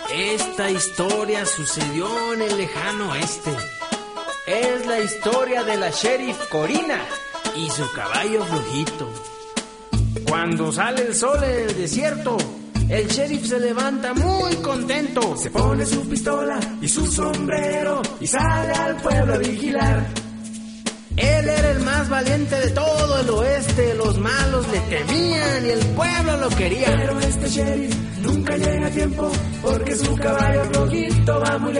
Esta historia sucedió en el lejano oeste. Es la historia de la sheriff Corina y su caballo flojito. Cuando sale el sol en el desierto, el sheriff se levanta muy contento. Se pone su pistola y su sombrero y sale al pueblo a vigilar. Él era el más valiente de todo el oeste. Los malos le temían y el pueblo lo quería. Pero este sheriff nunca llega a tiempo porque su caballo flojito va muy lejos.